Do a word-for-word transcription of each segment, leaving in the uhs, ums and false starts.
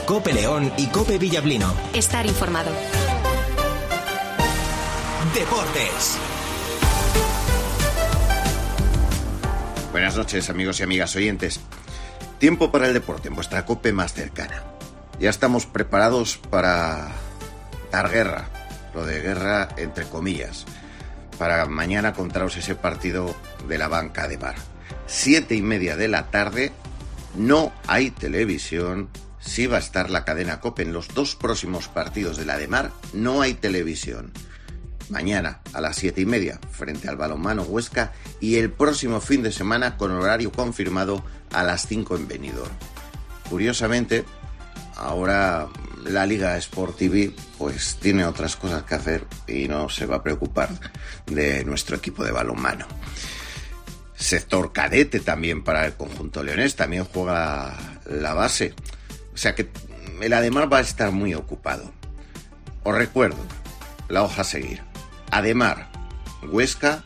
COPE León y COPE Villablino. Estar informado. Deportes. Buenas noches, amigos y amigas oyentes. Tiempo para el deporte en vuestra COPE más cercana. Ya estamos preparados para dar guerra, lo de guerra entre comillas, para mañana contaros ese partido de la banca de Mar. Siete y media de la tarde, no hay televisión. Sí va a estar la cadena COPE en los dos próximos partidos de la de Mar, no hay televisión. Mañana a las siete y media frente al Balonmano Huesca y el próximo fin de semana con horario confirmado a las cinco en Benidorm. Curiosamente, ahora la Liga Sport T V pues tiene otras cosas que hacer y no se va a preocupar de nuestro equipo de balonmano. Sector cadete también para el conjunto leonés, también juega la base. O sea que el Ademar va a estar muy ocupado. Os recuerdo la hoja a seguir. Ademar, Huesca,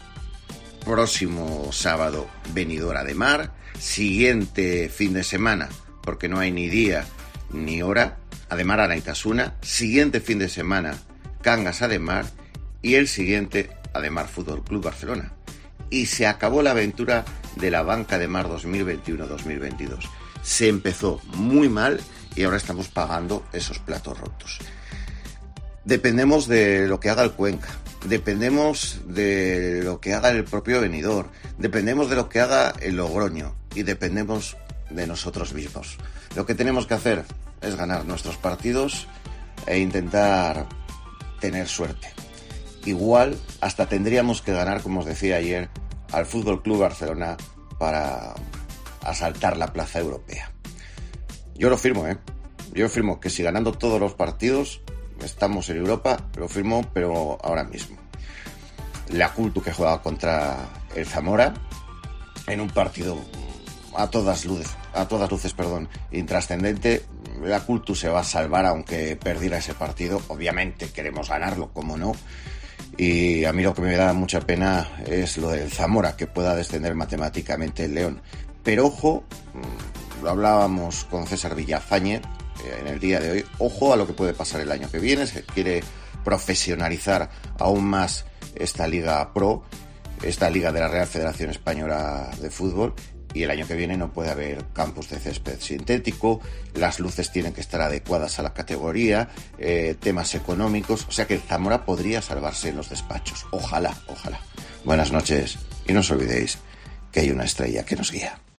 próximo sábado Benidorm Ademar, siguiente fin de semana, porque no hay ni día ni hora, Ademar Araitasuna, siguiente fin de semana Cangas Ademar y el siguiente Ademar Fútbol Club Barcelona. Y se acabó la aventura de la banca de Mar dos mil veintiuno dos mil veintidós. Se empezó muy mal y ahora estamos pagando esos platos rotos. Dependemos de lo que haga el Cuenca, dependemos de lo que haga el propio Benidorm, dependemos de lo que haga el Logroño y dependemos de nosotros mismos. Lo que tenemos que hacer es ganar nuestros partidos e intentar tener suerte. Igual hasta tendríamos que ganar, como os decía ayer, al Fútbol Club Barcelona para asaltar la plaza europea. Yo lo firmo, ¿eh? Yo firmo que si ganando todos los partidos estamos en Europa, lo firmo, pero ahora mismo. La Cultu que juega contra el Zamora en un partido a todas luces, a todas luces, perdón, intrascendente. La Cultu se va a salvar aunque perdiera ese partido. Obviamente queremos ganarlo, cómo no. Y a mí lo que me da mucha pena es lo del Zamora, que pueda descender matemáticamente el León. Pero ojo, lo hablábamos con César Villafañe en el día de hoy, ojo a lo que puede pasar el año que viene. Se quiere profesionalizar aún más esta Liga Pro, esta Liga de la Real Federación Española de Fútbol, y el año que viene no puede haber campos de césped sintético, las luces tienen que estar adecuadas a la categoría, eh, temas económicos, o sea que el Zamora podría salvarse en los despachos. Ojalá, ojalá. Buenas noches y no os olvidéis que hay una estrella que nos guía.